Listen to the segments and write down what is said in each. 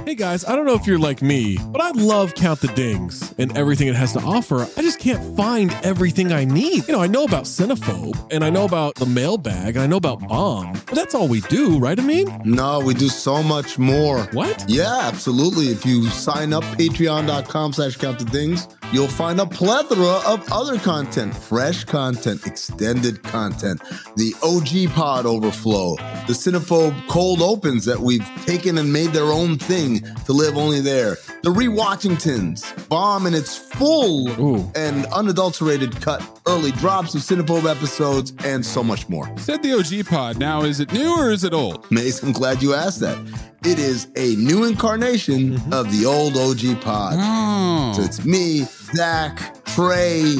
Hey guys, I don't know if you're like me, but I love Count the Dings and everything it has to offer. I just can't find everything I need. I know about Cinephobe, and I know about the mailbag, and I know about Bomb, but that's all we do, right, Amin? No, we do so much more. What? Yeah, absolutely. If you sign up, patreon.com/countthedings, you'll find a plethora of other content, fresh content, extended content, the OG pod overflow, the Cinephobe cold opens that we've taken and made their own thing to live only there, the Rewatchingtons, Bomb in its full and unadulterated cut, early drops of Cinephobe episodes, and so much more. Said the OG pod. Now, is it new or is it old? Mace, I'm glad you asked that. It is a new incarnation of the old OG pod. Oh. So it's me, Zach, Trey,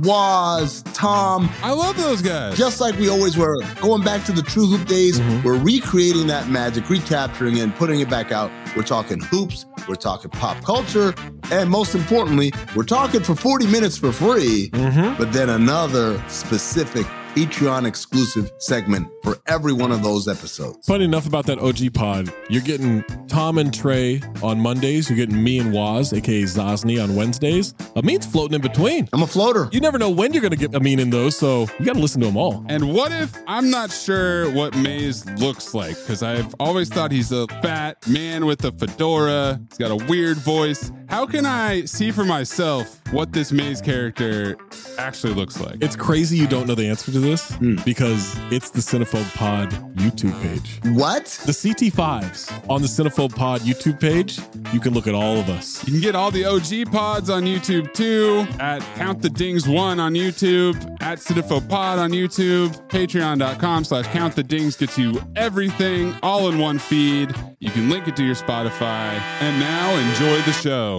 Waz, Tom. I love those guys. Just like we always were. Going back to the True Hoop days, we're recreating that magic, recapturing it, and putting it back out. We're talking hoops, we're talking pop culture, and most importantly, we're talking for 40 minutes for free, but then another specific Patreon exclusive segment for every one of those episodes. Funny enough about that OG pod, you're getting Tom and Trey on Mondays. You're getting me and Waz, aka Zosny, on Wednesdays. Amin's floating in between. I'm a floater. You never know when you're going to get Amin in those, so you got to listen to them all. And what if I'm not sure what Maze looks like? Because I've always thought he's a fat man with a fedora. He's got a weird voice. How can I see for myself what this Maze character actually looks like? It's crazy you don't know the answer to this because it's the Cinephobe Pod YouTube page. What? The CT5s on the Cinephobe Pod YouTube page, you can look at all of us. You can get all the OG pods on YouTube too, at Count the Dings 1 on YouTube, at Cinephobe Pod on YouTube, patreon.com/Count the Dings gets you everything all in one feed. You can link it to your Spotify. And now enjoy the show.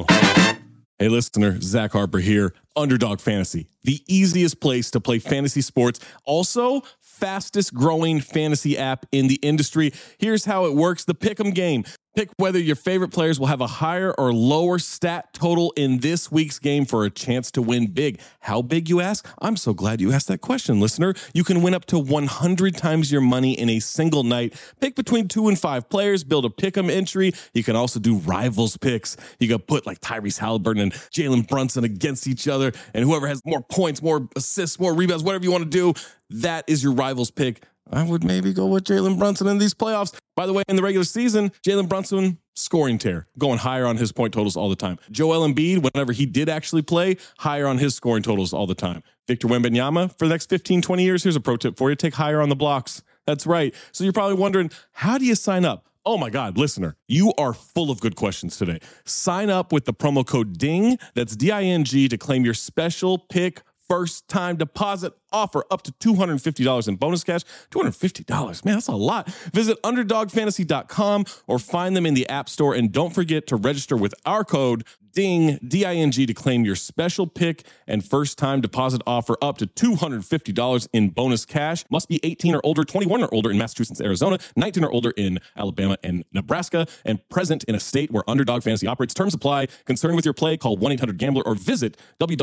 Hey listener, Zach Harper here, Underdog Fantasy, the easiest place to play fantasy sports. Also, fastest growing fantasy app in the industry. Here's how it works. The Pick'em game. Pick whether your favorite players will have a higher or lower stat total in this week's game for a chance to win big. How big, you ask? I'm so glad you asked that question, listener. You can win up to 100 times your money in a single night. Pick between 2 and 5 players, build a pick'em entry. You can also do rivals picks. You can put like Tyrese Halliburton and Jalen Brunson against each other, and whoever has more points, more assists, more rebounds, whatever you want to do, that is your rivals pick. I would maybe go with Jalen Brunson in these playoffs. By the way, in the regular season, Jalen Brunson, scoring tear, going higher on his point totals all the time. Joel Embiid, whenever he did actually play, higher on his scoring totals all the time. Victor Wembanyama, for the next 15, 20 years, here's a pro tip for you. Take higher on the blocks. That's right. So you're probably wondering, how do you sign up? Oh my God, listener, you are full of good questions today. Sign up with the promo code DING, that's D-I-N-G, to claim your special pick first time deposit offer up to $250 in bonus cash. $250, man, that's a lot. Visit underdogfantasy.com or find them in the App Store. And don't forget to register with our code DING, D-I-N-G, to claim your special pick and first time deposit offer up to $250 in bonus cash. Must be 18 or older, 21 or older in Massachusetts, Arizona, 19 or older in Alabama and Nebraska, and present in a state where Underdog Fantasy operates. Terms apply. Concerned with your play, call 1-800-GAMBLER or visit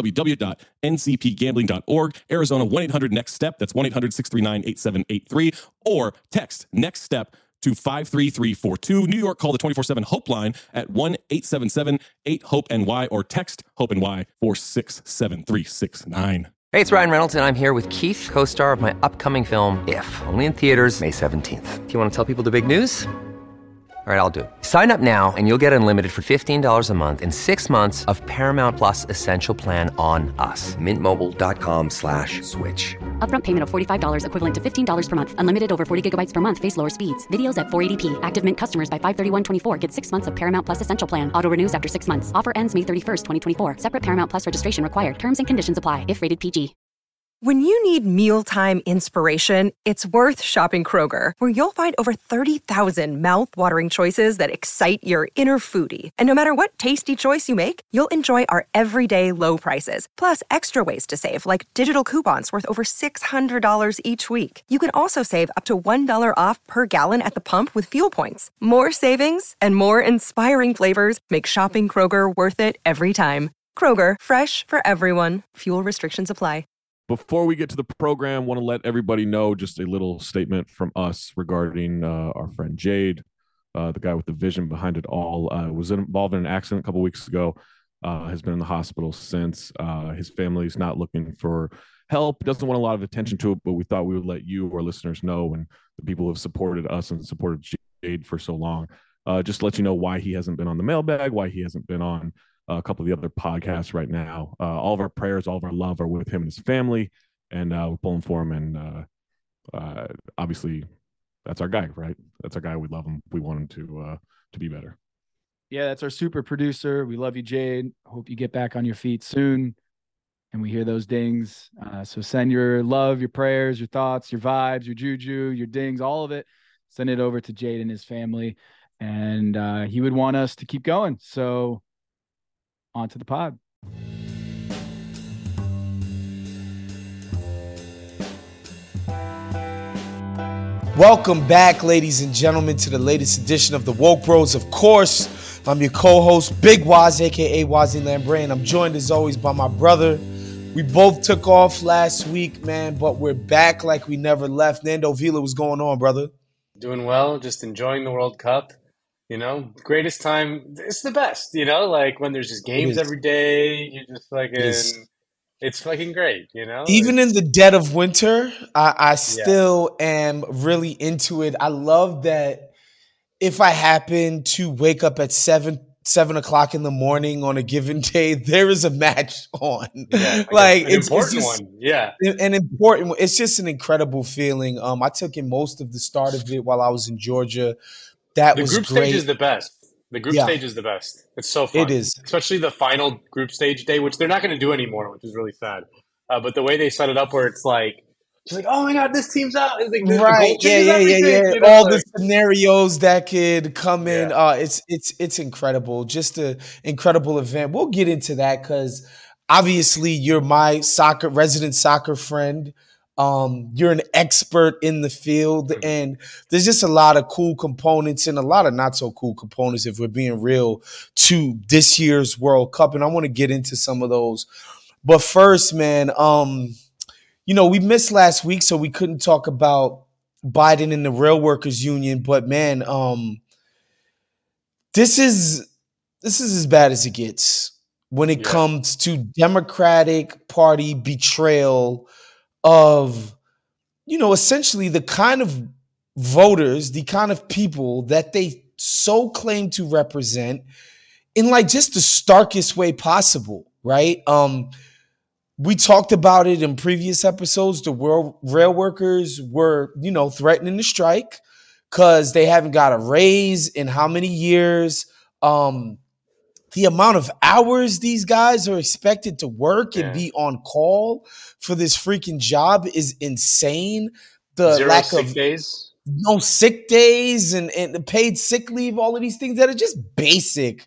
www.ncpgambling.org. Arizona, 1-800-NEXT-STEP. That's 1-800-639-8783. Or text NEXT STEP to 53342. New York, call the 24/7 Hope line at 1-877-8-HOPE-NY or text HOPE-NY 467-369. Hey, it's Ryan Reynolds, and I'm here with Keith, co-star of my upcoming film, If, only in theaters May 17th. Do you want to tell people the big news? All right, I'll do it. Sign up now and you'll get unlimited for $15 a month and 6 months of Paramount Plus Essential Plan on us. MintMobile.com/switch. Upfront payment of $45 equivalent to $15 per month. Unlimited over 40 gigabytes per month. Face lower speeds. Videos at 480p. Active Mint customers by 531.24 get 6 months of Paramount Plus Essential Plan. Auto renews after 6 months. Offer ends May 31st, 2024. Separate Paramount Plus registration required. Terms and conditions apply if rated PG. When you need mealtime inspiration, it's worth shopping Kroger, where you'll find over 30,000 mouth-watering choices that excite your inner foodie. And no matter what tasty choice you make, you'll enjoy our everyday low prices, plus extra ways to save, like digital coupons worth over $600 each week. You can also save up to $1 off per gallon at the pump with fuel points. More savings and more inspiring flavors make shopping Kroger worth it every time. Kroger, fresh for everyone. Fuel restrictions apply. Before we get to the program, want to let everybody know just a little statement from us regarding our friend Jade. the guy with the vision behind it all, was involved in an accident a couple weeks ago. Has been in the hospital since. His family's not looking for help, doesn't want a lot of attention to it, but we thought we would let you, our listeners, know, and the people who have supported us and supported Jade for so long, just let you know why he hasn't been on the mailbag, why he hasn't been on a couple of the other podcasts right now. All of our prayers, all of our love are with him and his family, and we're pulling for him. And obviously, that's our guy, right? That's our guy. We love him. We want him to be better. Yeah, that's our super producer. We love you, Jade. Hope you get back on your feet soon. And we hear those dings. So send your love, your prayers, your thoughts, your vibes, your juju, your dings, all of it. Send it over to Jade and his family. And he would want us to keep going. So on to the pod. Welcome back, ladies and gentlemen, to the latest edition of the Woke Bros. Of course, I'm your co-host, Big Waz, a.k.a. Wazzy Lambre. I'm joined, as always, by my brother. We both took off last week, man, but we're back like we never left. Nando Vila, what's going on, brother? Doing well, just enjoying the World Cup. You know, greatest time. It's the best, you know, like when there's just games every day. You just fucking, it's fucking great, you know? Even in the dead of winter, I still am really into it. I love that if I happen to wake up at 7 o'clock in the morning on a given day, there is a match on. Yeah, like an important one. Yeah. An important one. It's just an incredible feeling. I took in most of the start of it while I was in Georgia. That was great. The group stage is the best. The group stage is the best. It's so fun. It is. Especially the final group stage day, which they're not going to do anymore, which is really sad. But the way they set it up where it's like, she's like, oh my God, this team's out. It's like, right. Yeah. You know, all like, the scenarios that could come in. It's incredible. Just an incredible event. We'll get into that because obviously you're my resident soccer friend. You're an expert in the field, and there's just a lot of cool components and a lot of not so cool components, if we're being real, to this year's World Cup. And I want to get into some of those. But first, man, you know, we missed last week, so we couldn't talk about Biden and the Rail Workers Union. But man, this is as bad as it gets when it comes to Democratic Party betrayal of, you know, essentially the kind of voters, the kind of people that they so claim to represent in like just the starkest way possible, right? We talked about it in previous episodes. The rail workers were, you know, threatening to strike because they haven't got a raise in how many years. The amount of hours these guys are expected to work and be on call for this freaking job is insane. The Zero lack sick of days. No sick days and the paid sick leave, all of these things that are just basic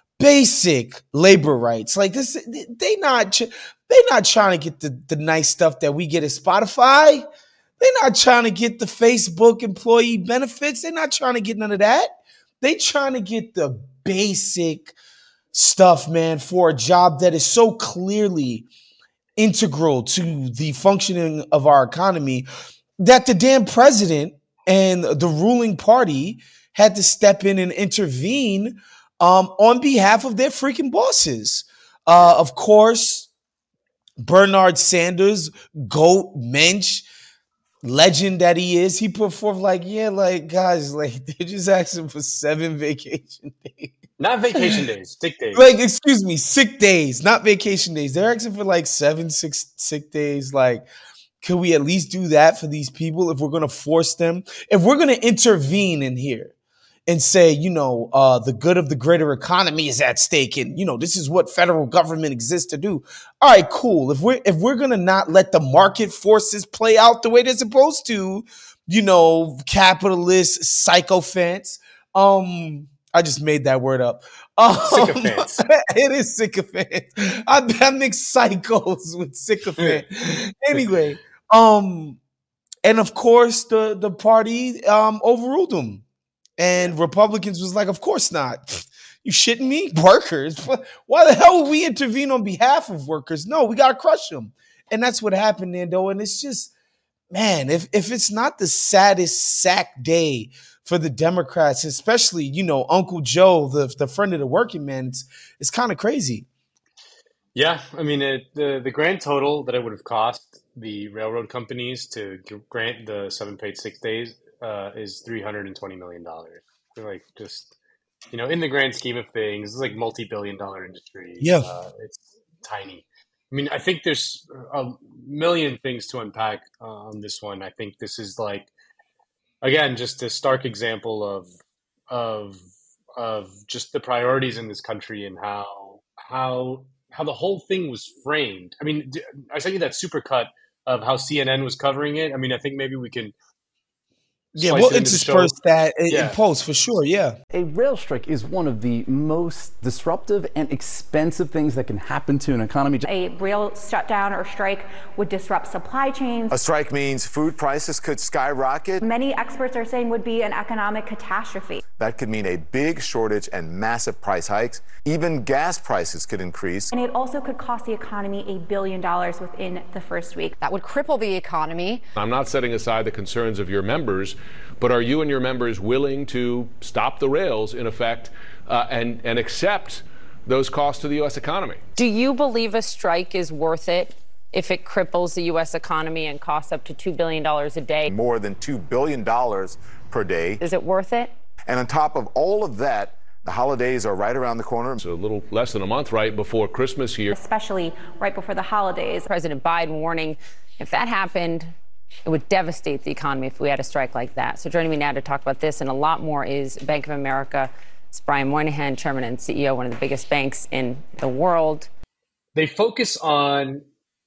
labor rights. Like this, they're not trying to get the nice stuff that we get at Spotify. They're not trying to get the Facebook employee benefits. They're not trying to get none of that. They trying to get the basic stuff, man, for a job that is so clearly integral to the functioning of our economy that the damn president and the ruling party had to step in and intervene on behalf of their freaking bosses. Of course, Bernard Sanders, GOAT, mensch, legend that he is, he put forth like, guys, like they're just asking for 7 vacation days. Not vacation days, sick days. Like, excuse me, sick days, not vacation days. They're asking for like 7 sick days. Like, could we at least do that for these people if we're going to force them? If we're going to intervene in here and say, you know, the good of the greater economy is at stake and, you know, this is what federal government exists to do. All right, cool. If we're going to not let the market forces play out the way they're supposed to, you know, capitalist sycophants, I just made that word up. Sycophants. It is sycophant. I mix psychos with sycophant. Anyway, and of course the party overruled them. And Republicans was like, of course not. You shitting me? Workers? Why the hell would we intervene on behalf of workers? No, we got to crush them. And that's what happened, Nando. And it's just, man, if it's not the saddest sack day for the Democrats, especially, Uncle Joe, the friend of the working man. It's kind of crazy. Yeah, I mean, the grand total that it would have cost the railroad companies to grant the 7 paid 6 days is $320 million. Like, just, in the grand scheme of things, it's like multi-billion-dollar industry. Yeah. It's tiny. I mean, I think there's a million things to unpack on this one. I think this is like, again, just a stark example of just the priorities in this country and how the whole thing was framed. I mean, I sent you that supercut of how CNN was covering it. I mean, I think maybe we can. Yeah, we'll intersperse that in post for sure. Yeah. A rail strike is one of the most disruptive and expensive things that can happen to an economy. A rail shutdown or strike would disrupt supply chains. A strike means food prices could skyrocket. Many experts are saying would be an economic catastrophe. That could mean a big shortage and massive price hikes. Even gas prices could increase. And it also could cost the economy $1 billion within the first week. That would cripple the economy. I'm not setting aside the concerns of your members, but are you and your members willing to stop the rails, in effect, and accept those costs to the U.S. economy? Do you believe a strike is worth it if it cripples the U.S. economy and costs up to $2 billion a day? More than $2 billion per day. Is it worth it? And on top of all of that, the holidays are right around the corner. It's a little less than a month right before Christmas here. Especially right before the holidays. President Biden warning if that happened, it would devastate the economy if we had a strike like that. So joining me now to talk about this and a lot more is Bank of America. It's Brian Moynihan, chairman and CEO, one of the biggest banks in the world. They focus on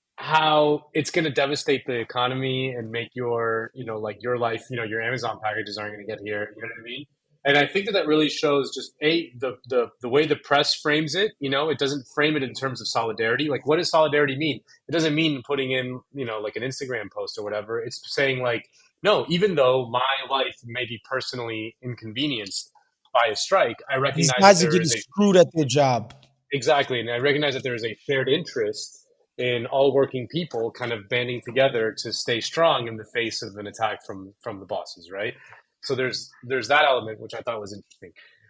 how it's going to devastate the economy and make your, like your life, your Amazon packages aren't going to get here. You know what I mean? And I think that really shows just the way the press frames it. It doesn't frame it in terms of solidarity. Like, what does solidarity mean? It doesn't mean putting in, like an Instagram post or whatever. It's saying like, no, even though my life may be personally inconvenienced by a strike, I recognize these guys are getting screwed at their job. Exactly, and I recognize that there is a shared interest in all working people kind of banding together to stay strong in the face of an attack from the bosses, right? So there's that element, which I thought was interesting.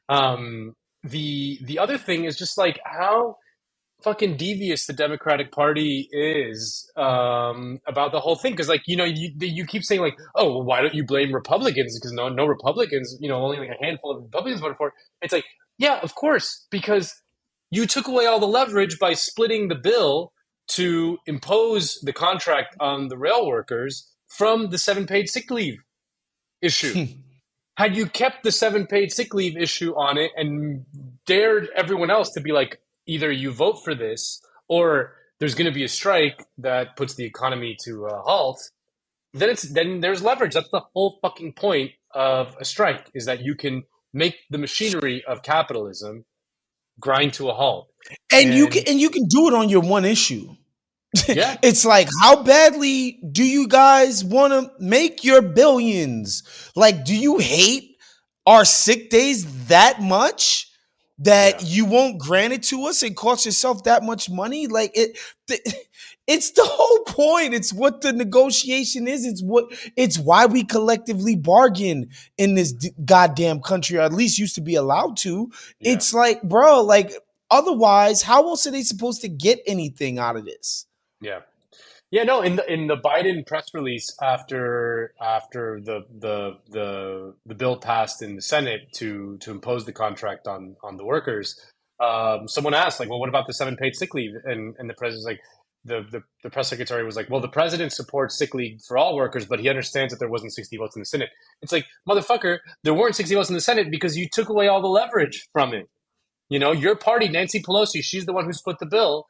The other thing is just like how fucking devious the Democratic Party is about the whole thing. Because like, you keep saying like, oh, well, why don't you blame Republicans? Because no Republicans, only like a handful of Republicans voted for it. It's like, yeah, of course, because you took away all the leverage by splitting the bill to impose the contract on the rail workers from the 7 paid sick leave issue. Had you kept the 7 paid sick leave issue on it and dared everyone else to be like, either you vote for this or there's going to be a strike that puts the economy to a halt, then there's leverage. That's the whole fucking point of a strike, is that you can make the machinery of capitalism grind to a halt. And you can do it on your one issue. Yeah. It's like, how badly do you guys want to make your billions? Like, do you hate our sick days that much that you won't grant it to us and cost yourself that much money? Like, it's the whole point. It's what the negotiation is. It's why we collectively bargain in this goddamn country, or at least used to be allowed to. Yeah. It's like, bro, like, otherwise, how else are they supposed to get anything out of this? Yeah, no. In the Biden press release after the bill passed in the Senate to impose the contract on the workers, someone asked like, well, what about the 7 paid sick leave? And the president's like, the press secretary was like, well, the president supports sick leave for all workers, but he understands that there wasn't 60 votes in the Senate. It's like, motherfucker, there weren't 60 votes in the Senate because you took away all the leverage from it. Your party, Nancy Pelosi, she's the one who split the bill.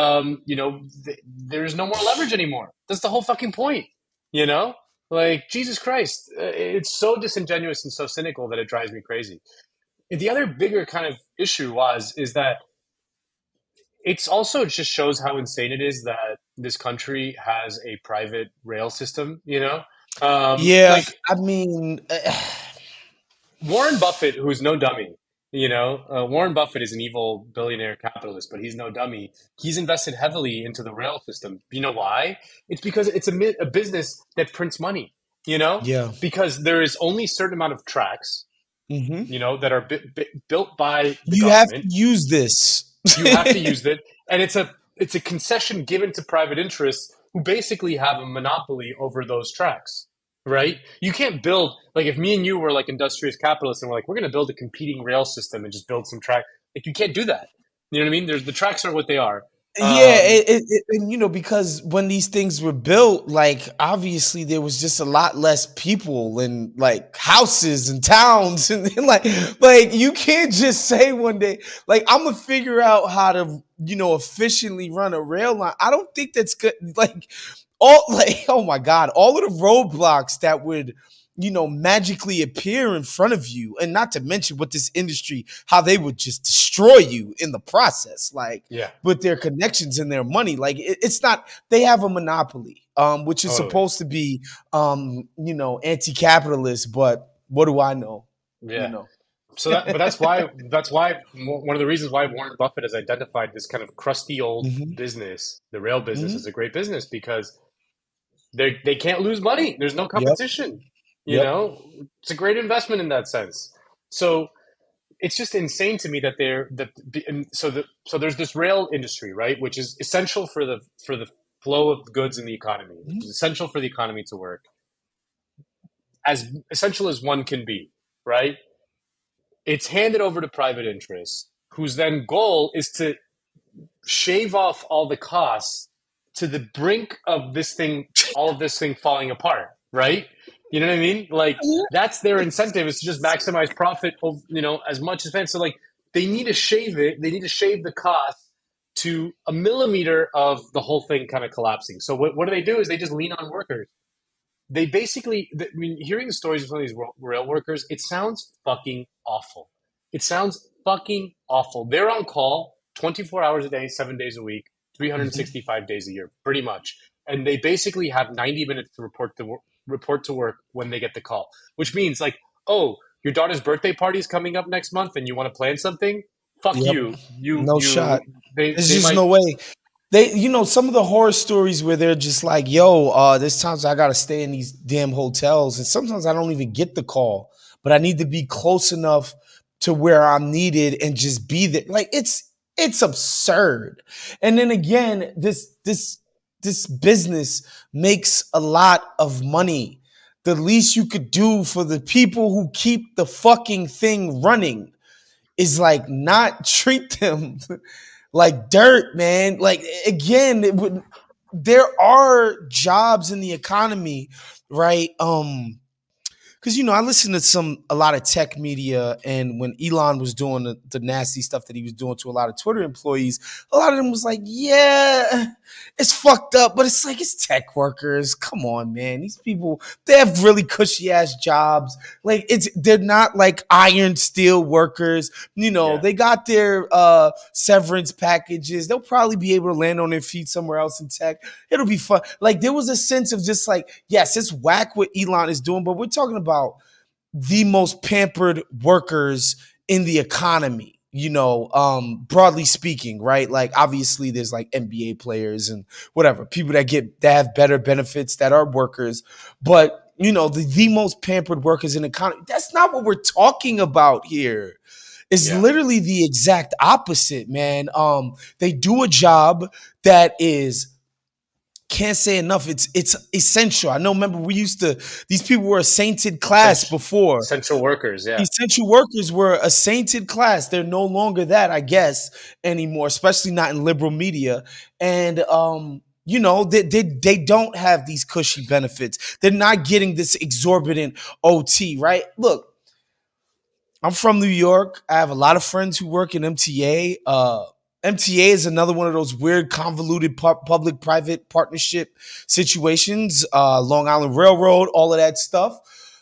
There's no more leverage anymore. That's the whole fucking point, Like, Jesus Christ. It's so disingenuous and so cynical that it drives me crazy. And the other bigger kind of issue is that it's also just shows how insane it is that this country has a private rail system, Warren Buffett, who's no dummy, Warren Buffett is an evil billionaire capitalist, but he's no dummy. He's invested heavily into the rail system. You know why? It's because it's a business that prints money. you know? Yeah. Because there is only a certain amount of tracks, Mm-hmm. you know, that are built by the You government. have to use this. You have to use it. And it's a concession given to private interests who basically have a monopoly over those tracks, right? You can't build, like if me and you were like industrious capitalists and we're like, we're going to build a competing rail system and just build some track. Like you can't do that. You know what I mean? The tracks are what they are. Yeah, and you know, because when these things were built, like obviously there was just a lot less people and like houses and towns and like you can't just say one day like I'm gonna figure out how to efficiently run a rail line. I don't think that's good. Oh my God, all of the roadblocks that would magically appear in front of you, and not to mention with this industry, how they would just destroy you in the process, with their connections and their money. Like it's not, they have a monopoly, which is supposed to be, anti-capitalist, but what do I know? Yeah. So that's why one of the reasons why Warren Buffett has identified this kind of crusty old business, the rail business, is a great business because they can't lose money. There's no competition. You know, it's a great investment in that sense. So it's just insane to me that so there's this rail industry, right, which is essential for the flow of goods in the economy. It's essential for the economy to work, as essential as one can be, right? It's handed over to private interests, whose then goal is to shave off all the costs to the brink of all of this thing falling apart, right? You know what I mean? Like that's their incentive, is to just maximize profit, as much as possible. So like they need to shave it. They need to shave the cost to a millimeter of the whole thing kind of collapsing. So what do they do is they just lean on workers. They basically, hearing the stories of some of these rail workers, it sounds fucking awful. It sounds fucking awful. They're on call 24 hours a day, 7 days a week, 365 days a year, pretty much. And they basically have 90 minutes to report to work when they get the call, which means like, oh, your daughter's birthday party is coming up next month and you want to plan something? Fuck you. Shot. There's just no way. Some of the horror stories where they're just like, yo, there's times I got to stay in these damn hotels. And sometimes I don't even get the call, but I need to be close enough to where I'm needed and just be there. Like it's absurd. And then again, this business makes a lot of money. The least you could do for the people who keep the fucking thing running is like not treat them like dirt, man. Like again, there are jobs in the economy, right? Because I listen to a lot of tech media, and when Elon was doing the nasty stuff that he was doing to a lot of Twitter employees, a lot of them was like, yeah, it's fucked up, but it's like, it's tech workers. Come on, man. These people, they have really cushy ass jobs. Like they're not like iron steel workers. They got their severance packages. They'll probably be able to land on their feet somewhere else in tech. It'll be fun. Like there was a sense of just like, yes, it's whack what Elon is doing, but we're talking about the most pampered workers in the economy, broadly speaking, right? Like obviously there's like NBA players and whatever, people that have better benefits that are workers, but the most pampered workers in the economy, that's not what we're talking about here. It's literally the exact opposite, man. They do a job that is, can't say enough. It's essential. I know. Remember, these people were a sainted class before. Essential workers, yeah. Essential workers were a sainted class. They're no longer that, I guess, anymore, especially not in liberal media. And, they don't have these cushy benefits. They're not getting this exorbitant OT, right? Look, I'm from New York. I have a lot of friends who work in MTA. MTA is another one of those weird, convoluted public-private partnership situations. Long Island Railroad, all of that stuff.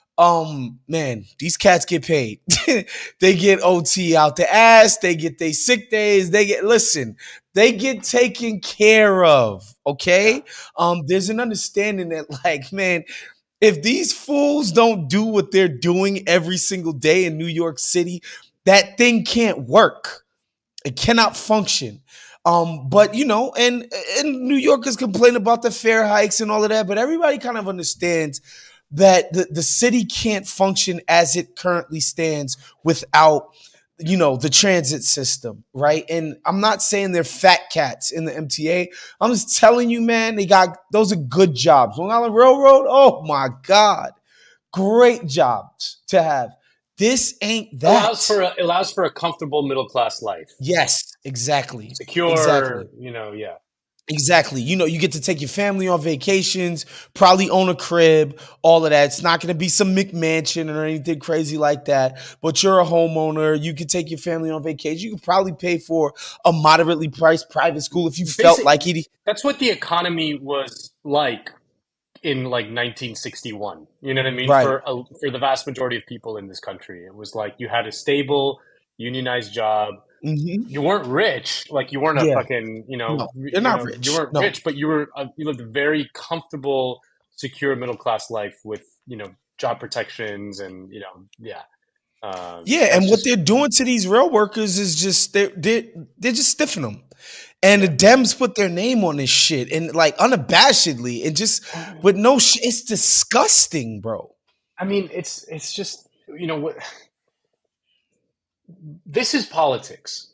Man, these cats get paid. They get OT out the ass. They get their sick days. They get taken care of. Okay. There's an understanding that, like, man, if these fools don't do what they're doing every single day in New York City, that thing can't work. It cannot function. But and New Yorkers complain about the fare hikes and all of that, but everybody kind of understands that the city can't function as it currently stands without, the transit system, right? And I'm not saying they're fat cats in the MTA. I'm just telling you, man, those are good jobs. Long Island Railroad, oh my God, great jobs to have. This ain't that. It allows for a comfortable middle class life. Yes, exactly. Secure, exactly. Yeah. Exactly. You get to take your family on vacations, probably own a crib, all of that. It's not going to be some McMansion or anything crazy like that, but you're a homeowner. You can take your family on vacation. You could probably pay for a moderately priced private school if you felt like it. That's what the economy was like in like 1961. You know what I mean? Right. For the vast majority of people in this country, it was like you had a stable, unionized job. Mm-hmm. You weren't rich, like you weren't a fucking, No, you're not rich. You weren't rich, but you lived a very comfortable, secure middle class life with, job protections and, and what they're doing to these rail workers is just they're just stiffing them, and the Dems put their name on this shit and like unabashedly and just with no shit. It's disgusting, bro. I mean, it's just what. This is politics,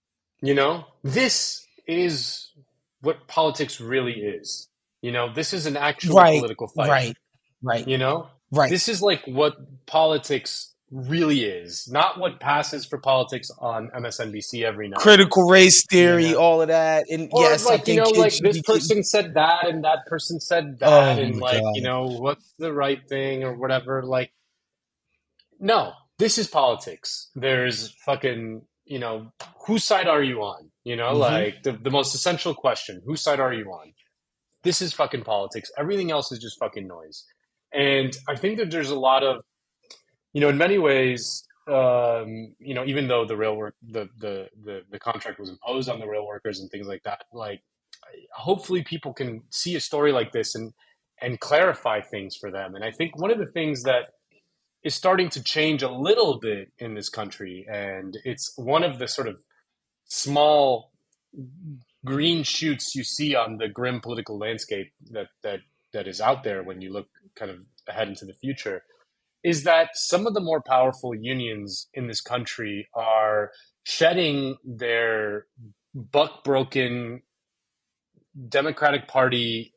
This is what politics really is. This is an actual political fight. Right. Right. This is like what politics really is, not what passes for politics on MSNBC every night. Critical race theory, all of that. And or yes, like, I think like this person said that and that person said that. And like, God. What's the right thing or whatever. Like, no. This is politics. There's fucking, whose side are you on? Like the most essential question, whose side are you on? This is fucking politics. Everything else is just fucking noise. And I think that there's a lot of, in many ways, even though the contract was imposed on the rail workers and things like that, like hopefully people can see a story like this and clarify things for them. And I think one of the things that is starting to change a little bit in this country, and it's one of the sort of small green shoots you see on the grim political landscape that is out there when you look kind of ahead into the future, is that some of the more powerful unions in this country are shedding their buck-broken Democratic Party,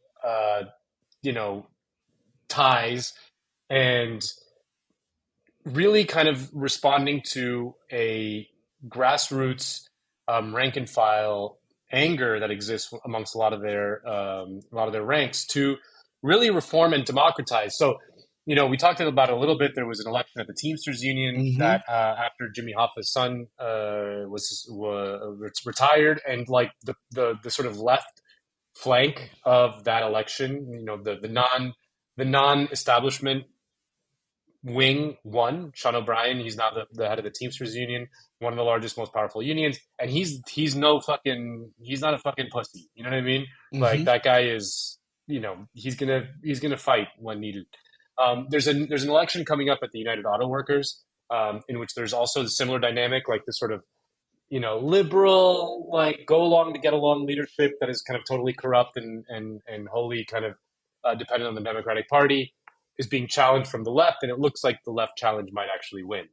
ties and really kind of responding to a grassroots rank and file anger that exists amongst a lot of their ranks to really reform and democratize. So, we talked about it a little bit. There was an election at the Teamsters Union that after Jimmy Hoffa's son was retired, and like the sort of left flank of that election, the non-establishment wing won. Sean O'Brien, he's now the head of the Teamsters Union, one of the largest, most powerful unions, and he's not a fucking pussy. You know what I mean? Like that guy is, he's gonna fight when needed. There's an election coming up at the United Auto Workers, in which there's also a similar dynamic, like this sort of, liberal, like go along to get along leadership that is kind of totally corrupt and wholly kind of dependent on the Democratic Party, is being challenged from the left, and it looks like the left challenge might actually win.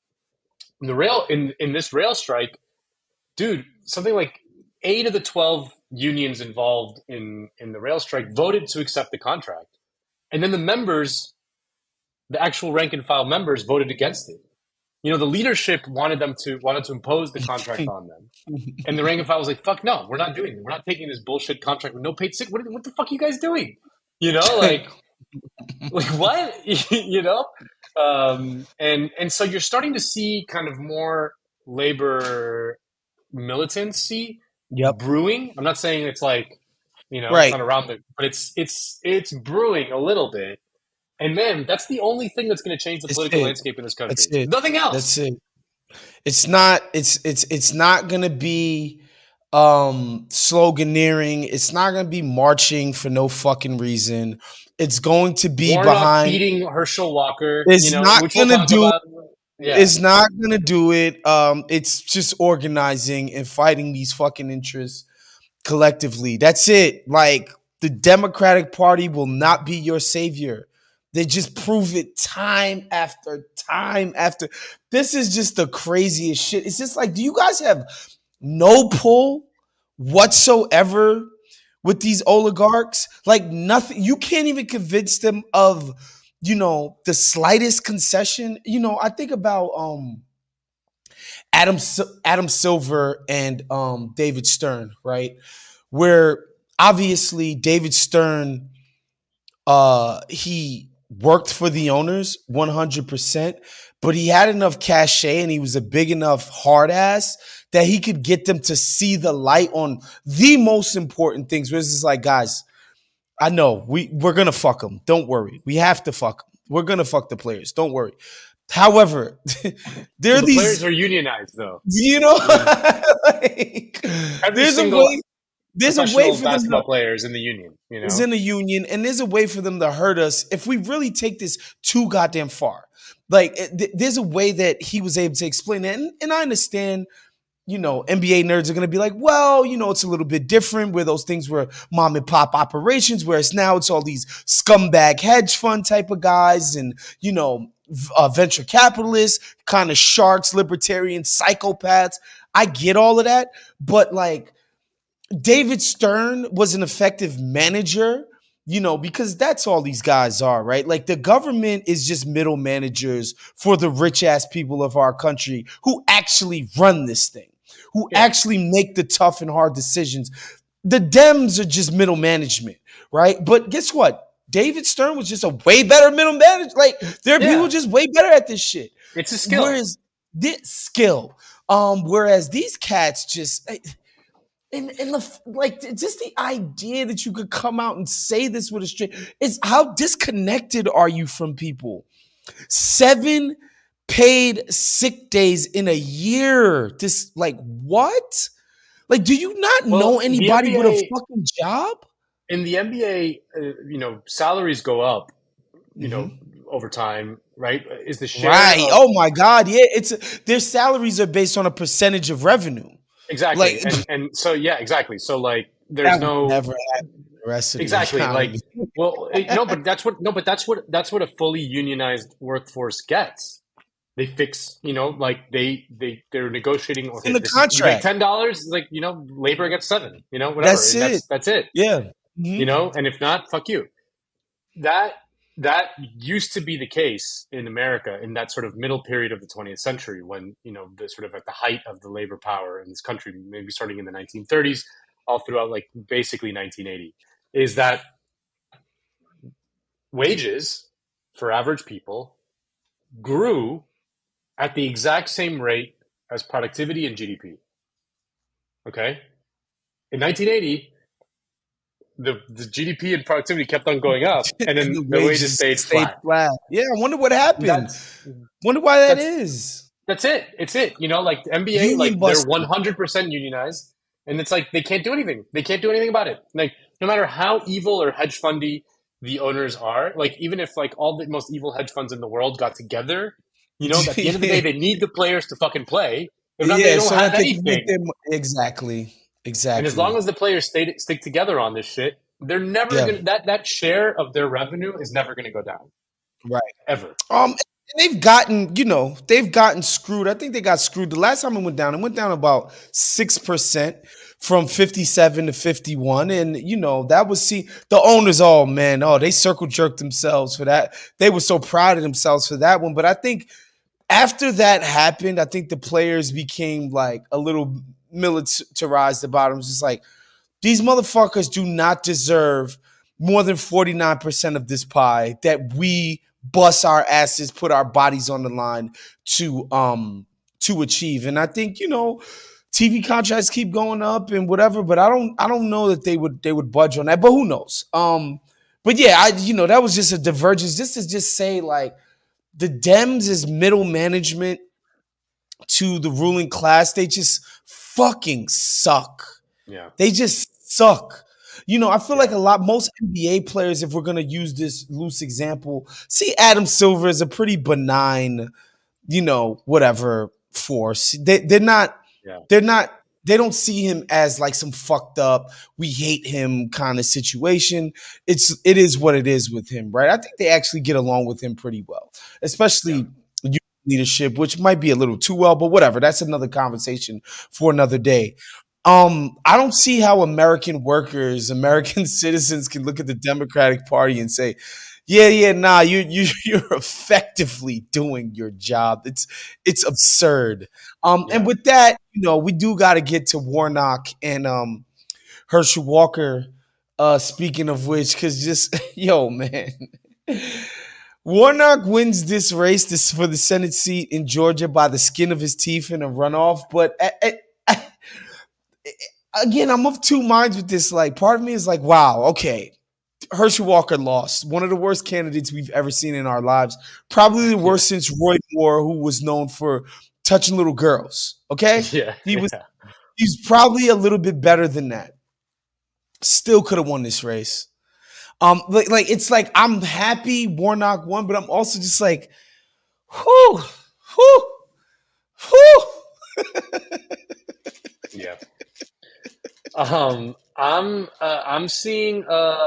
In this rail strike, dude, something like 8 of the 12 unions involved in the rail strike voted to accept the contract. And then the actual rank and file members voted against it. The leadership wanted to impose the contract on them. And the rank and file was like, fuck no, we're not doing it. We're not taking this bullshit contract with no paid sick. What the fuck are you guys doing? Like what? And so you're starting to see kind of more labor militancy brewing. I'm not saying it's like, it's not around but it's brewing a little bit. And man, that's the only thing that's going to change the political landscape in this country. That's it. Nothing else. That's it. It's not going to be sloganeering. It's not going to be marching for no fucking reason. It's going to be behind beating Herschel Walker. It's not going to do it. It's not going to do it. It's just organizing and fighting these fucking interests collectively. That's it. Like the Democratic Party will not be your savior. They just prove it time after time after. This is just the craziest shit. It's just like, do you guys have no pull whatsoever with these oligarchs? Like nothing. You can't even convince them of, the slightest concession. I think about Adam Silver and David Stern, right? Where obviously David Stern, he worked for the owners 100%, but he had enough cachet and he was a big enough hard ass that he could get them to see the light on the most important things. Where it's just like, guys, I know we're going to fuck them. Don't worry. We have to fuck them. We're going to fuck the players. Don't worry. However, the players are unionized though. Like, there's a way for basketball players in the union. Is in the union, and there's a way for them to hurt us if we really take this too goddamn far. Like, there's a way that he was able to explain it, and I understand. NBA nerds are going to be like, well, it's a little bit different where those things were mom and pop operations, whereas now it's all these scumbag hedge fund type of guys and, venture capitalists, kind of sharks, libertarians, psychopaths. I get all of that. But like David Stern was an effective manager, because that's all these guys are, right? Like the government is just middle managers for the rich ass people of our country who actually run this thing, who actually make the tough and hard decisions. The Dems are just middle management, right? But guess what? David Stern was just a way better middle manager. Like there are people just way better at this shit. It's a skill. Whereas whereas these cats just just the idea that you could come out and say this with a straight is how disconnected are you from people? 7 paid sick days in a year. This what? Like, do you not know anybody with a fucking job? In the NBA, salaries go up, over time, right? Is the share right? Oh my God, yeah. Their salaries are based on a percentage of revenue. Exactly, and so exactly. So like, there's never happened the rest of exactly like but that's what a fully unionized workforce gets. They fix, they're negotiating in the contract. $10, like labor gets $7, whatever. That's it. Yeah. Mm-hmm. And if not, fuck you. That used to be the case in America in that sort of middle period of the 20th century when, the sort of at the height of the labor power in this country, maybe starting in the 1930s, all throughout like basically 1980, is that wages for average people grew at the exact same rate as productivity and GDP. Okay? In 1980, the GDP and productivity kept on going up, and then the wages stayed flat. Yeah, I wonder what happened. Wonder why that is. That's it. It's it. Like the NBA, they're 100% unionized, and it's like they can't do anything. They can't do anything about it. Like no matter how evil or hedge fundy the owners are, like even if like all the most evil hedge funds in the world got together, at the end of the day, they need the players to fucking play. If not, they don't have anything. Exactly. And as long as the players stick together on this shit, they're never gonna that share of their revenue is never gonna go down. Right. Ever. They've gotten screwed. I think they got screwed. The last time it went down about 6% from 57 to 51. And that was the owners, they circle jerked themselves for that. They were so proud of themselves for that one. But I think after that happened, I think the players became like a little militarized about them. It's just like, these motherfuckers do not deserve more than 49% of this pie that we bust our asses, put our bodies on the line to achieve. And I think, TV contracts keep going up and whatever, but I don't know that they would budge on that, but who knows? But yeah, that was just a divergence. This is just say like the Dems is middle management to the ruling class. They just fucking suck. Yeah. They just suck. I feel like most NBA players, if we're going to use this loose example, see Adam Silver as a pretty benign, whatever force. They're not They don't see him as like some fucked up, we hate him kind of situation. It is what it is with him, right? I think they actually get along with him pretty well, especially youth leadership, which might be a little too well, but whatever. That's another conversation for another day. I don't see how American workers, American citizens can look at the Democratic Party and say, nah, you're effectively doing your job. It's absurd. And with that, we do got to get to Warnock and Herschel Walker. Speaking of which, because just man, Warnock wins this race for the Senate seat in Georgia by the skin of his teeth in a runoff. But again, I'm of two minds with this. Like, part of me is like, wow, okay. Herschel Walker lost. One of the worst candidates we've ever seen in our lives. Probably the worst since Roy Moore, who was known for touching little girls. Okay? Yeah. He's probably a little bit better than that. Still could have won this race. It's like I'm happy Warnock won, but I'm also just like, whew. Yeah. I'm seeing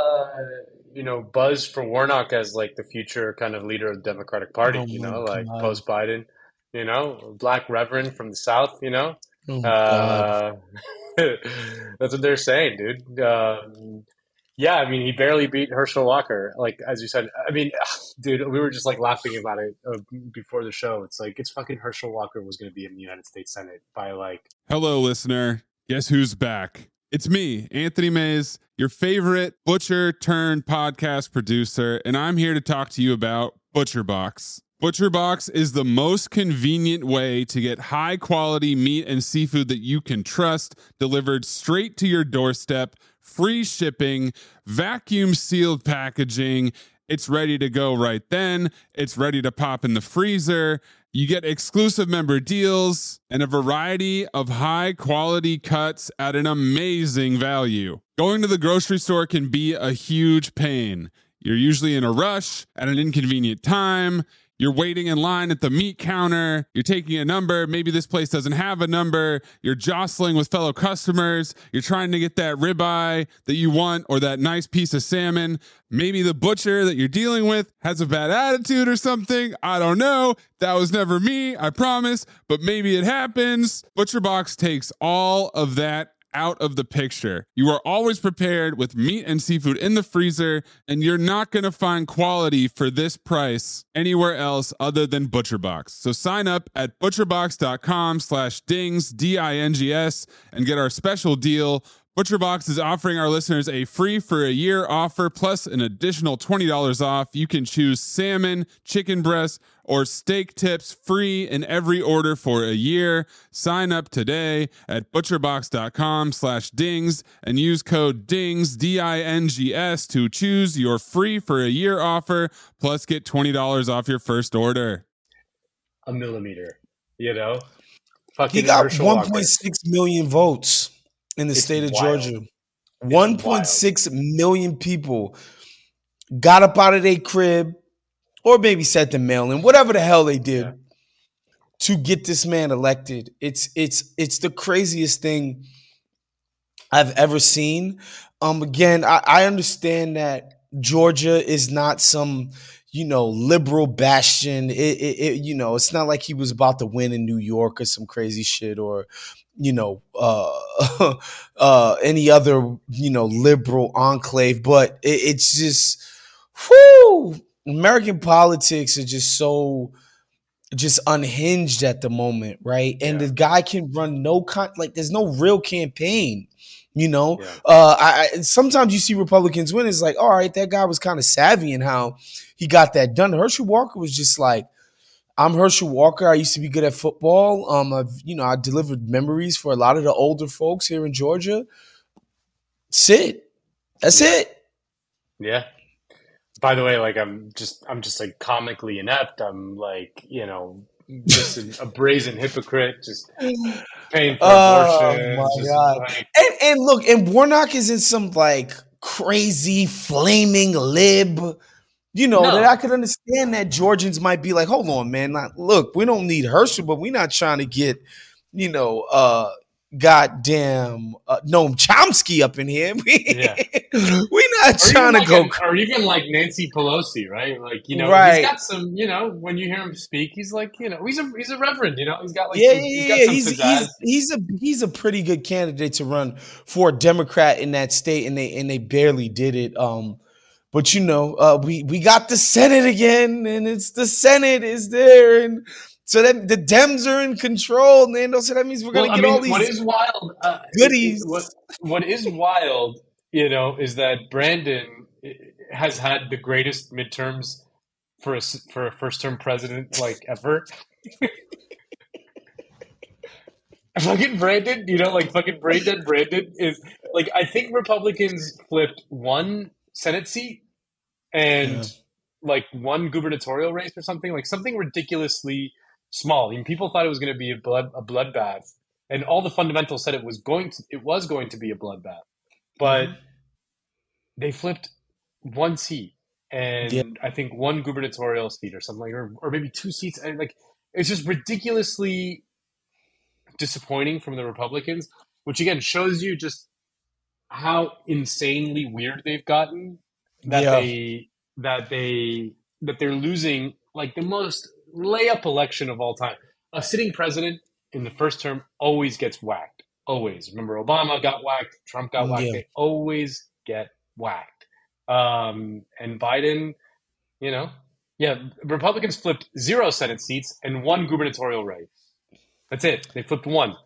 buzz for Warnock as like the future kind of leader of the Democratic Party, post Biden, Black Reverend from the South, that's what they're saying, dude. He barely beat Herschel Walker. Like, as you said, dude, we were just like laughing about it before the show. It's like, it's fucking Herschel Walker was going to be in the United States Senate by like. Hello, listener. Guess who's back? It's me, Anthony Mays, your favorite butcher turned podcast producer, and I'm here to talk to you about ButcherBox. ButcherBox is the most convenient way to get high quality meat and seafood that you can trust delivered straight to your doorstep, free shipping, vacuum sealed packaging. It's ready to go right then. It's ready to pop in the freezer. You get exclusive member deals and a variety of high quality cuts at an amazing value. Going to the grocery store can be a huge pain. You're usually in a rush at an inconvenient time. You're waiting in line at the meat counter. You're taking a number. Maybe this place doesn't have a number. You're jostling with fellow customers. You're trying to get that ribeye that you want or that nice piece of salmon. Maybe the butcher that you're dealing with has a bad attitude or something. I don't know. That was never me, I promise. But maybe it happens. ButcherBox takes all of that out of the picture. You are always prepared with meat and seafood in the freezer, and you're not going to find quality for this price anywhere else other than ButcherBox. So sign up at butcherbox.com/dings, D-I-N-G-S, and get our special deal. ButcherBox is offering our listeners a free for a year offer plus an additional $20 off. You can choose salmon, chicken breast, or steak tips free in every order for a year. Sign up today at butcherbox.com/dings and use code DINGS, D-I-N-G-S, to choose your free for a year offer, plus get $20 off your first order. A millimeter, Fucking he got 1.6 million votes in the state of Georgia. 1.6 million people got up out of their crib, or maybe set the mail in, whatever the hell they did to get this man elected. It's the craziest thing I've ever seen. Again, I understand that Georgia is not some, liberal bastion. It's not like he was about to win in New York or some crazy shit, or any other, liberal enclave. But it's just, American politics are just so unhinged at the moment, right? And the guy can run there's no real campaign, sometimes you see Republicans win. It's like, all right, that guy was kind of savvy in how he got that done. Herschel Walker was just like, I'm Herschel Walker. I used to be good at football. I delivered memories for a lot of the older folks here in Georgia. That's it. Yeah. By the way, like I'm just like comically inept. I'm like, just a brazen hypocrite, just paying for abortion. Oh my God. Like, and look, and Warnock isn't some like crazy flaming lib, that I could understand that Georgians might be like, hold on, man. Look, we don't need Herschel, but we're not trying to get, goddamn Noam Chomsky up in here. We not trying to go. Or even like Nancy Pelosi, right? Like, you know, right. He's got some, you know, when you hear him speak, he's like, you know, he's a reverend, you know, he's got like, he's a pretty good candidate to run for a Democrat in that state, and they barely did it. But you know, we got the Senate again, and it's the Senate is there, and so that the Dems are in control, man. So that means we're gonna get all these what is wild goodies. What is wild, you know, is that Brandon has had the greatest midterms for a first term president like ever. Fucking Brandon, you know, like fucking Brandon is like, I think Republicans flipped one Senate seat and like one gubernatorial race or something, like something ridiculously small. I mean, people thought it was going to be a bloodbath, and all the fundamentals said it was going to be a bloodbath, but they flipped one seat and I think one gubernatorial seat or something, like, or maybe two seats. And like, it's just ridiculously disappointing from the Republicans, which again shows you just how insanely weird they've gotten that they're losing like the most layup election of all time. A sitting president in the first term always gets whacked. Always. Remember, Obama got whacked, Trump got whacked. They always get whacked. And Biden, you know, Republicans flipped 0 Senate seats and 1 gubernatorial race. That's it. They flipped 1.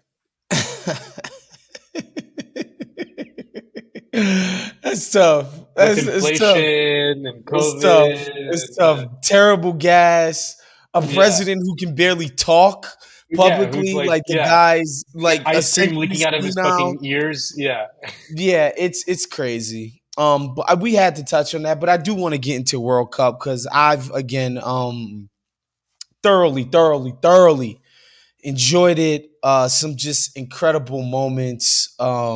That's tough. Inflation and COVID. It's tough. Terrible gas. A president who can barely talk publicly, like the guys, like ice cream leaking out of his fucking ears. Yeah, it's crazy. But we had to touch on that. But I do want to get into World Cup because I've again thoroughly enjoyed it. Some just incredible moments.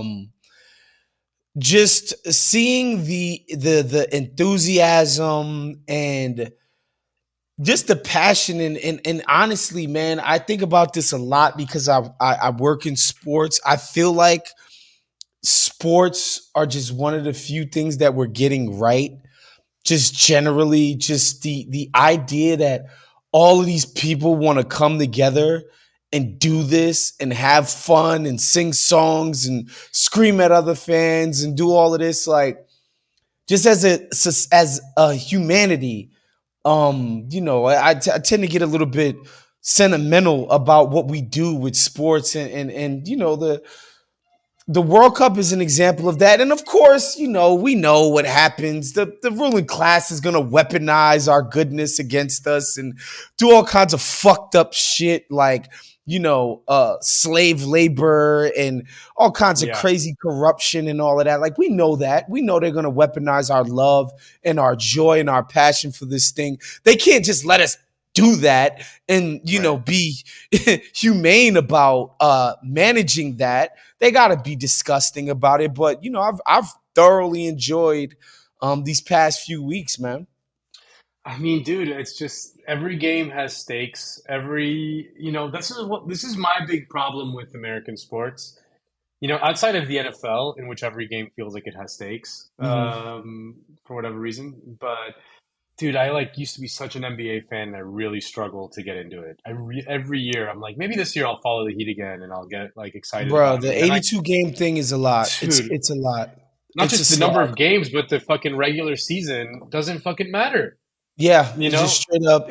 Just seeing the enthusiasm and just the passion and honestly, man, I think about this a lot because I work in sports. I feel like sports are just one of the few things that we're getting right. Just generally, just the idea that all of these people want to come together and do this and have fun and sing songs and scream at other fans and do all of this, like just as a humanity. You know, I tend to get a little bit sentimental about what we do with sports, and you know, the World Cup is an example of that. And of course, you know, we know what happens. The ruling class is going to weaponize our goodness against us and do all kinds of fucked up shit like, you know, slave labor and all kinds of crazy corruption and all of that. Like, we know that. We know they're going to weaponize our love and our joy and our passion for this thing. They can't just let us do that and, you know, be humane about managing that. They got to be disgusting about it. But, you know, I've thoroughly enjoyed these past few weeks, man. I mean, dude, it's just every game has stakes. You know, this is my big problem with American sports. You know, outside of the NFL, in which every game feels like it has stakes for whatever reason. But, dude, I used to be such an NBA fan, and I really struggle to get into it. Every year, I'm like, maybe this year I'll follow the Heat again, and I'll get excited. Bro, the 82 game thing is a lot. Dude, it's a lot. Not just the number of games, but the fucking regular season doesn't fucking matter. Yeah, you know, just straight up.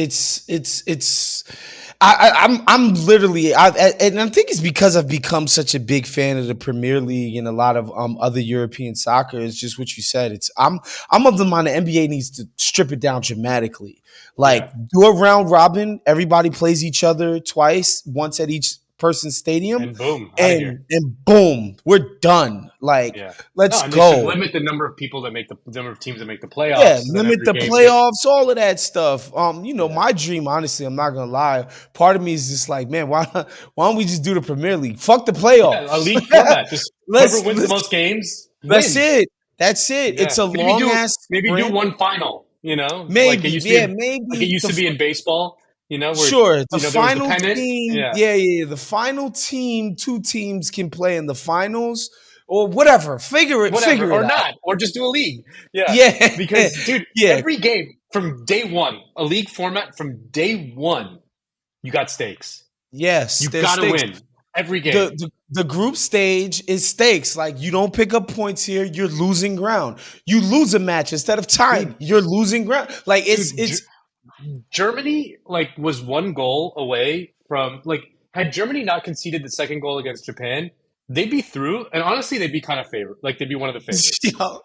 I'm literally, and I think it's because I've become such a big fan of the Premier League and a lot of other European soccer. It's just what you said. I'm of the mind the NBA needs to strip it down dramatically. Like, do a round robin. Everybody plays each other twice, once at each person's stadium, and boom, and boom, we're done. Like, let's go. They should limit the number of people that make the number of teams that make the playoffs. Yeah, limit the playoffs, all of that stuff. You know, my dream, honestly, I'm not gonna lie. Part of me is just like, man, why don't we just do the Premier League? Fuck the playoffs. Yeah, a league format. Just whoever wins the most games. That's it. That's it. Yeah. It's a long ass. Maybe do one final. You know, maybe like it used to be in baseball. You know, where, sure. The you know, final there was the pennant. team, Yeah. the final team, 2 teams can play in the finals or whatever. Figure it or out. not, or just do a league. Yeah, Yeah. Because, dude, Yeah. every game from day one, a league format from day one, you got stakes. Yes, you there's got to stakes. win every game. The group stage is stakes. Like, you don't pick up points here, you're losing ground. You lose a match instead of tying, you're losing ground. Like, it's Germany, like, was 1 goal away from, like, had Germany not conceded the second goal against Japan, they'd be through, and honestly, they'd be kind of favorite. Like, they'd be one of the favorites.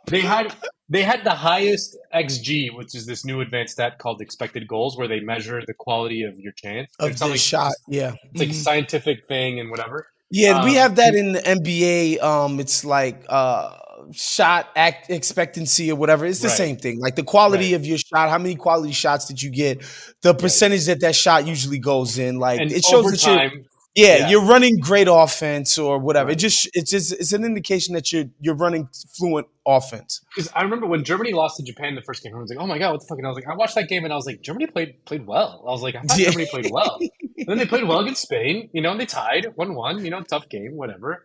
They had the highest XG, which is this new advanced stat called expected goals, where they measure the quality of your chance of the shot. Yeah, it's like a scientific thing and whatever. Yeah, we have that in the NBA. It's like shot expectancy or whatever. It's the same thing. Like the quality of your shot. How many quality shots did you get? The percentage that shot usually goes in. Like, and it shows that you're running great offense or whatever. Right. It's an indication that you're running fluent offense. Because I remember when Germany lost to Japan the first game, everyone's like, "Oh my god, what the fuck?" And I was like, I watched that game and I was like, Germany played well. I was like, I thought Germany played well. And then they played well against Spain, you know, and they tied 1-1, tough game, whatever.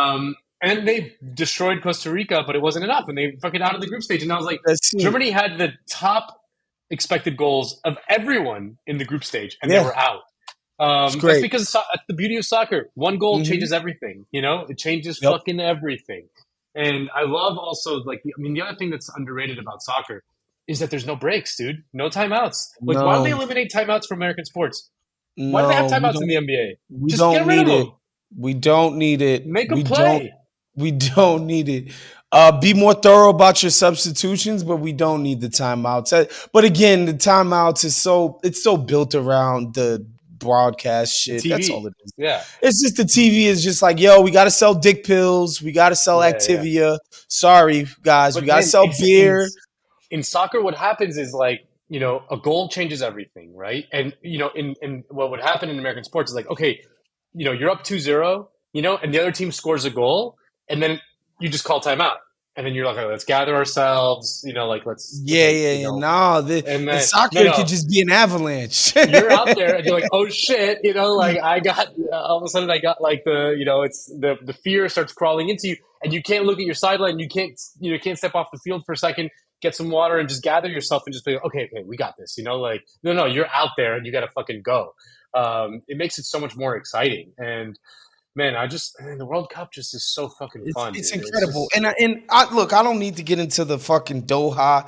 And they destroyed Costa Rica, but it wasn't enough, and they fucking out of the group stage. And I was like, Germany had the top expected goals of everyone in the group stage, and they were out. That's because that's the beauty of soccer. 1 goal changes everything. You know, it changes fucking everything. And I love also, like, the other thing that's underrated about soccer is that there's no breaks, dude. No timeouts. Like, why don't they eliminate timeouts from American sports? Why do they have timeouts in the NBA? Just get rid of them. We don't need it. Make them play. We don't need it. Be more thorough about your substitutions, but we don't need the timeouts. But again, the timeouts it's so built around the broadcast shit. TV. That's all it is. Yeah. It's just the TV is just like, yo, we got to sell dick pills. We got to sell Activia. Yeah. Sorry, guys. But we got to sell beer. In soccer, what happens is, like, a goal changes everything, right? And, in what would happen in American sports is like, okay, you're up 2-0, and the other team scores a goal, and then you just call timeout. And then you're like, let's gather ourselves, let's. No, the soccer could just be an avalanche. You're out there and you're like, oh shit, I got, all of a sudden I got like it's the fear starts crawling into you, and you can't look at your sideline. You can't step off the field for a second, get some water, and just gather yourself and just be like, okay, we got this. No, you're out there and you got to fucking go. It makes it so much more exciting. And man, the World Cup just is so fucking fun. It's incredible. Look, I don't need to get into the fucking Doha.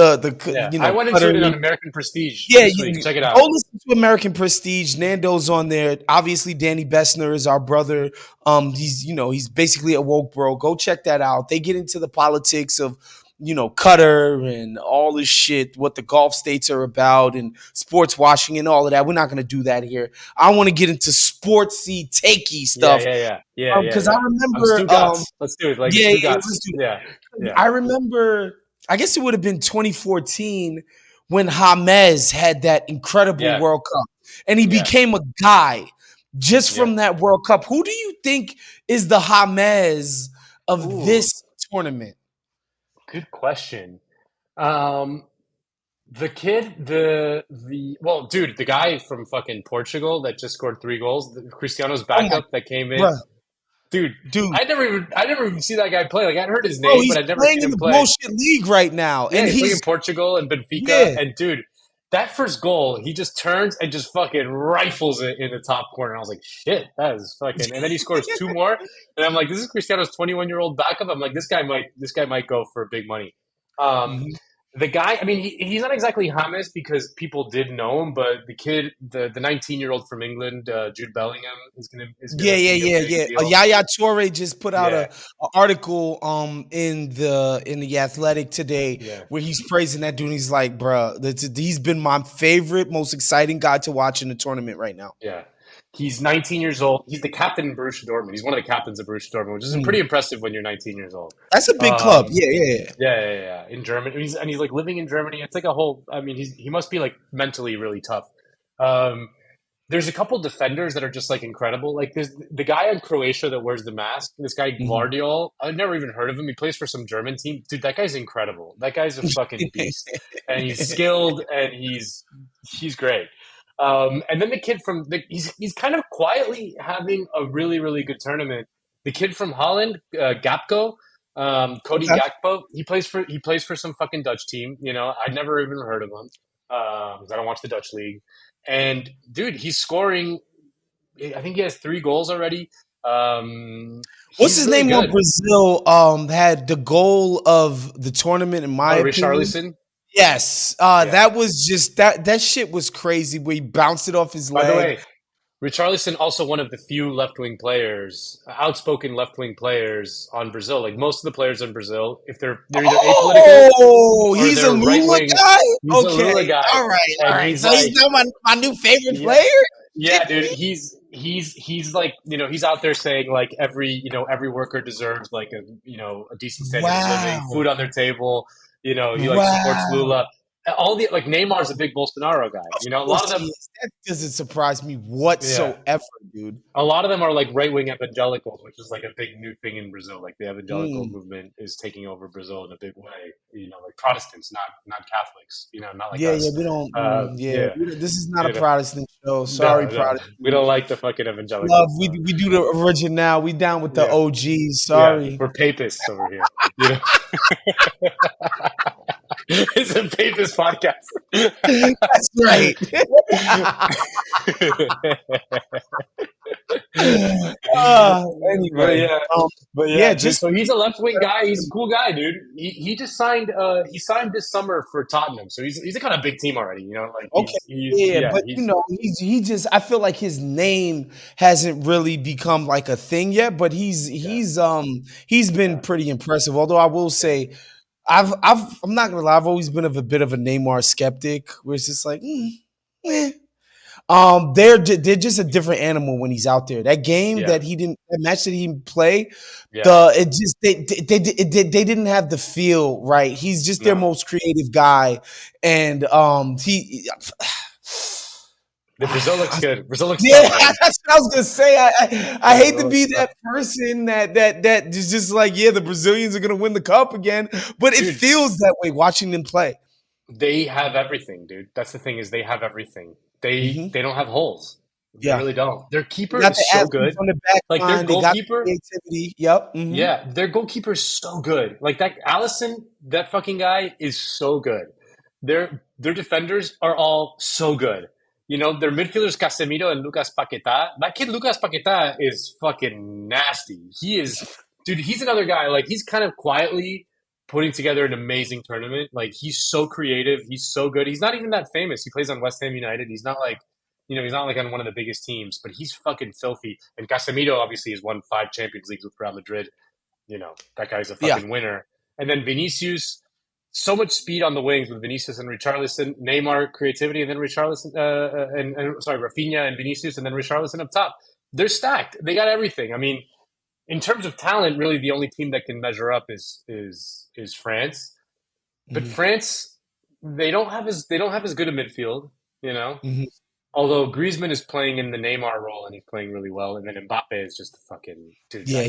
I went into it on American Prestige. Yeah, check it out. Go listen to American Prestige. Nando's on there. Obviously, Danny Bessner is our brother. He's basically a woke bro. Go check that out. They get into the politics of Qatar and all this shit, what the Gulf states are about, and sports washing and all of that. We're not going to do that here. I want to get into sportsy, takey stuff. Yeah. Because I remember, let's do it. Let's do it. Yeah. I remember, I guess it would have been 2014 when James had that incredible World Cup, and he became a guy just from that World Cup. Who do you think is the James of this tournament? Good question. The kid, the guy from fucking Portugal that just scored 3 goals, Cristiano's backup that came in. Bruh. Dude, I never even see that guy play. Like, I'd heard his name, but I'd never seen him play. He's playing in the bullshit league right now, yeah, and he's playing in Portugal and Benfica. Yeah. And dude, that first goal, he just turns and just fucking rifles it in the top corner. I was like, shit, that is fucking. And then he scores 2 more, and I'm like, this is Cristiano's 21-year-old backup. I'm like, this guy might go for big money. The guy, I mean, he's not exactly James because people did know him, but the kid, the 19-year-old from England, Jude Bellingham, is gonna Yaya Toure just put out an article in the Athletic today where he's praising that dude. He's like, bruh, he's been my favorite, most exciting guy to watch in the tournament right now. Yeah. He's 19 years old. He's the captain in Borussia Dortmund. He's one of the captains of Borussia Dortmund, which is pretty impressive when you're 19 years old. That's a big club. Yeah. In Germany, he's like living in Germany. It's like a whole. I mean, he must be like mentally really tough. There's a couple defenders that are just like incredible. Like there's the guy in Croatia that wears the mask. This guy Gvardiol. I've never even heard of him. He plays for some German team. Dude, that guy's incredible. That guy's a fucking beast, and he's skilled and he's great. And then the kid from he's kind of quietly having a really, really good tournament. The kid from Holland, Gakpo, Cody Gakpo, he plays for some fucking Dutch team. You know, I'd never even heard of him because I don't watch the Dutch league. And dude, he's scoring. I think he has 3 goals already. What's his name on Brazil? Had the goal of the tournament in my opinion. Richarlison? Yes. That was just that shit was crazy where he bounced it off his leg. By the way, Richarlison also one of the few left-wing players, outspoken left-wing players on Brazil. Like most of the players in Brazil, if they're either apolitical. Oh, he's a Lula guy? He's a Lula guy. All right. He's So like, he's not my new favorite player? Yeah, dude. He's like, you know, he's out there saying like every worker deserves like a decent standard of living, food on their table. You know, he supports Lula. All the like Neymar's a big Bolsonaro guy. You know, a lot of them. That doesn't surprise me whatsoever, dude. A lot of them are like right-wing evangelicals, which is like a big new thing in Brazil. Like the evangelical movement is taking over Brazil in a big way. You know, like Protestants, not Catholics. You know, not like us. We don't. This is not a Protestant show. Sorry, Protestant. We don't like the fucking evangelicals. Love, we do the original. We down with the OGs. Sorry, we're papists over here. You know? It's a papist podcast. That's right. Anyway, so he's a left-wing guy. He's a cool guy, dude. He just signed. He signed this summer for Tottenham, so he's a kind of big team already. You know, like he just. I feel like his name hasn't really become like a thing yet, but he's been pretty impressive. Although I will say. I'm not gonna lie. I've always been a bit of a Neymar skeptic, where it's just like, they're just a different animal when he's out there. That game that match that he didn't play, they didn't have the feel right. He's just their most creative guy, and The Brazil looks good. Brazil looks that's what I was gonna say. I hate to be that person that is just like, the Brazilians are gonna win the cup again, but it feels that way watching them play. They have everything, dude. That's the thing is they have everything. They don't have holes. They really don't. Their keeper is so good. On the back like line, their goalkeeper, creativity. Yep. Mm-hmm. Yeah, their goalkeeper is so good. Like that Alisson, that fucking guy is so good. Their defenders are all so good. You know, their midfielders, Casemiro and Lucas Paquetá. That kid, Lucas Paquetá, is fucking nasty. He's another guy. Like, he's kind of quietly putting together an amazing tournament. Like, he's so creative. He's so good. He's not even that famous. He plays on West Ham United. He's not like, he's not like on one of the biggest teams, but he's fucking filthy. And Casemiro, obviously, has won 5 Champions Leagues with Real Madrid. You know, that guy's a fucking winner. And then Vinicius. So much speed on the wings with Vinicius and Richarlison, Neymar creativity, and then Richarlison, Rafinha and Vinicius, and then Richarlison up top. They're stacked. They got everything. I mean, in terms of talent, really the only team that can measure up is France. But France, they don't have as good a midfield, you know. Mm-hmm. Although Griezmann is playing in the Neymar role and he's playing really well, and then Mbappe is just a fucking dude. Yeah,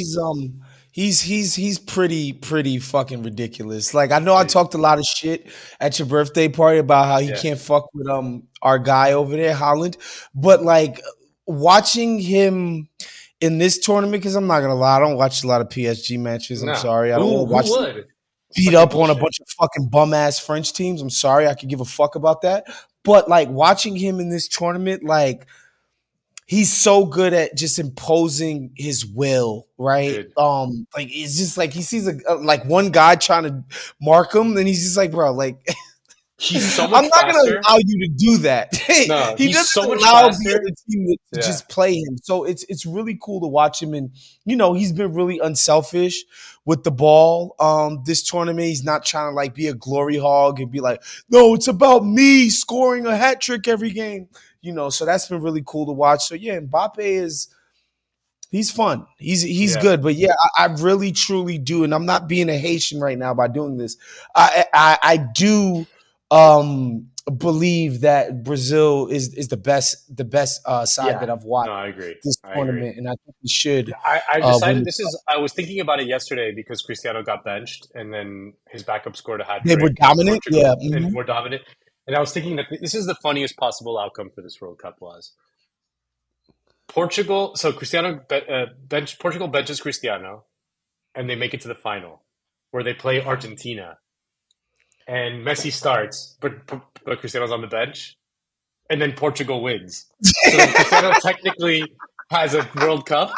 he's pretty fucking ridiculous. Like I know I talked a lot of shit at your birthday party about how he can't fuck with our guy over there, Holland, but like watching him in this tournament, because I'm not gonna lie, I don't watch a lot of PSG matches. I'm sorry, I don't watch them beat up on a bunch of fucking bum ass French teams. I'm sorry, I could give a fuck about that. But like watching him in this tournament, like he's so good at just imposing his will, right? Like it's just like he sees like one guy trying to mark him, and he's just like, bro, like he's so much I'm not going to allow you to do that. No, he doesn't so allow the other team to just play him. So it's really cool to watch him, and he's been really unselfish with the ball. This tournament, he's not trying to like be a glory hog and be like, no, it's about me scoring a hat trick every game. So that's been really cool to watch. So yeah, Mbappe he's fun. He's good. But yeah, I really truly do, and I'm not being a Haitian right now by doing this. I do believe that Brazil is the best side that I've watched. No, I agree. This tournament, and I think we should. I decided I was thinking about it yesterday because Cristiano got benched, and then his backup scored a hat trick. They were dominant, and more dominant. And I was thinking that this is the funniest possible outcome for this World Cup was Portugal. So Portugal benches Cristiano, and they make it to the final, where they play Argentina, and Messi starts, but Cristiano's on the bench, and then Portugal wins. So then Cristiano technically has a World Cup.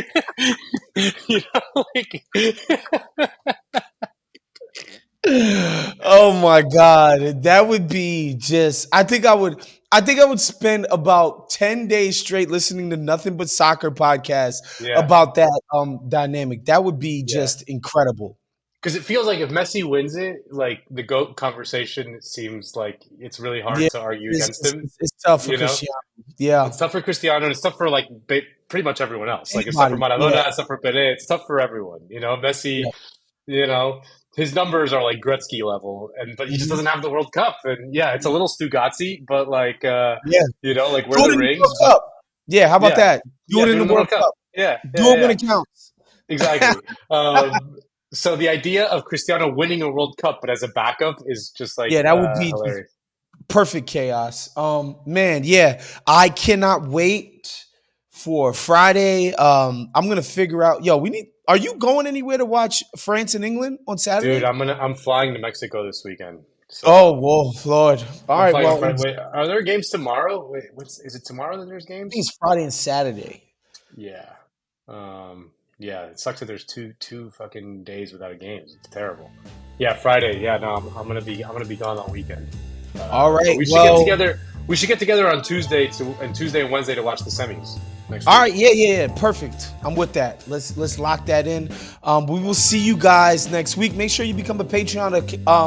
Oh my God, that would be just. I think I would spend about 10 days straight listening to nothing but soccer podcasts about that dynamic. That would be just incredible. Because it feels like if Messi wins it, like the GOAT conversation seems like it's really hard to argue against him. It's tough for Cristiano. Yeah. It's tough for Cristiano, and it's tough for like pretty much everyone else. Like it's tough for Maradona, it's tough for Pelé, it's tough for everyone. Messi, his numbers are like Gretzky level, but he just doesn't have the World Cup. And it's a little Stugazzi, but like like where the rings. How about that? Do it in the World Cup. Yeah. Do it when it counts. Exactly. So the idea of Cristiano winning a World Cup, but as a backup, is just like that would be hilarious. Perfect chaos. I cannot wait for Friday. I'm gonna figure out. Are you going anywhere to watch France and England on Saturday? Dude, I'm flying to Mexico this weekend. So Lord. All right. Well, wait, are there games tomorrow? Wait, is it tomorrow that there's games? I think it's Friday and Saturday. Yeah. It sucks that there's two fucking days without a game. It's terrible. Yeah, Friday. Yeah, no, I'm gonna be gone all weekend. All right. We should get together. We should get together on Tuesday and Wednesday to watch the semis next week. All right. Yeah. Perfect. I'm with that. Let's lock that in. We will see you guys next week. Make sure you become a Patreon.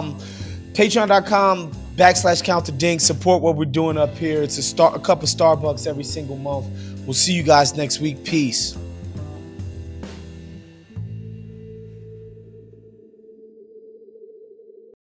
Patreon.com/CountTheDinks. Support what we're doing up here. It's a cup of Starbucks every single month. We'll see you guys next week. Peace.